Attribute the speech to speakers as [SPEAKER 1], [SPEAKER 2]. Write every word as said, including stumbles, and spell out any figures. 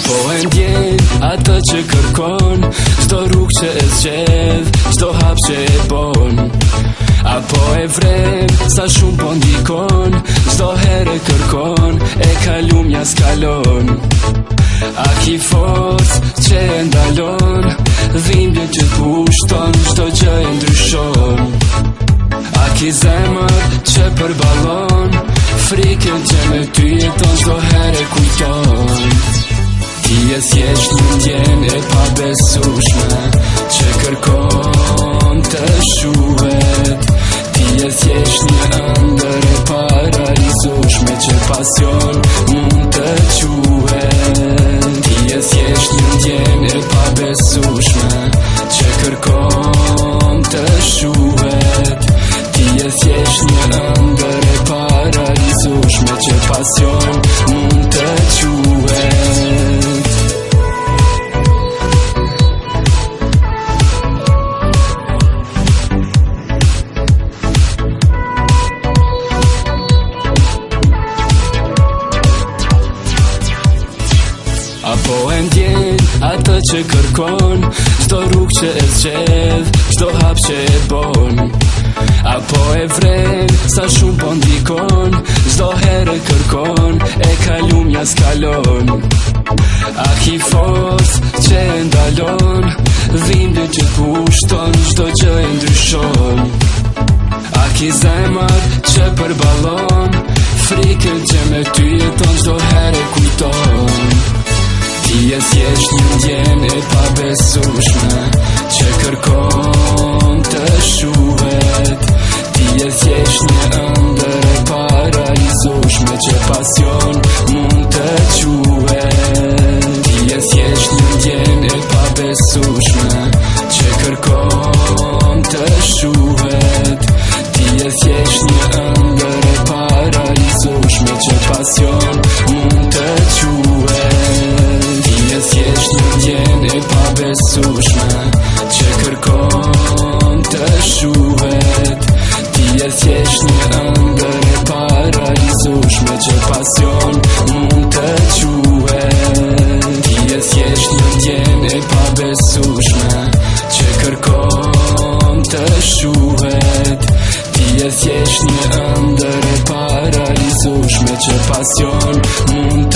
[SPEAKER 1] Apo e ndjen atë që kërkon, çdo rrugë që e zgjedh, çdo hap që e bon. Apo e vrem sa shumë po ndikon, çdo herë e kërkon, e kalumja s'kalon. A ki forcë që e ndalon, dhimbje që t'pushton, çdo gjë e ndryshon. A ki zemër që përballon, frikën që me ty jeton, çdo herë e kujton. Ti e thjesht një ndjen e pabesueshme, që kërkon të shuhet. Ti e thjesht një ëndër e paralizueshme, që pasion mund të quhet. Ti e thjesht një ndjen e pabesueshme, që kërkon të shuhet. Ti e thjesht një ëndër e paralizueshme, që pasion mund të quhet. Apo e ndjen atë që kërkon, çdo rrugë që e zgjedh, çdo hap që e bon. Apo e vren sa shumë po ndikon, çdo herë e kërkon, e kalumja s'kalon. A ki forcë që e ndalon, dhimbje që t'pushton, çdo gjë e ndryshon. A ki zemër që përballon, frikën që me ty jeton, çdo herë e kujton. Ti e thjesht një ndjen e pabesueshme, që kërkon të shuhet. Ti e thjesht një ëndër e paralizueshme, që pasion mund të quhet. Ti e thjesht një ndjen e pabesueshme, që kërkon të shuhet. Ti e thjesht një ëndër e paralizueshme, që pasion mund të quhet. Ti e thjesht një ndjen e pabesueshme, që kërkon të shuhet. Ti e thjesht një ëndër e paralizueshme, që pasion mund të quhet. Ti e thjesht një ndjen e pabesueshme, që kërkon të shuhet. Ti e thjesht një ëndër e paralizueshme, që pasion mund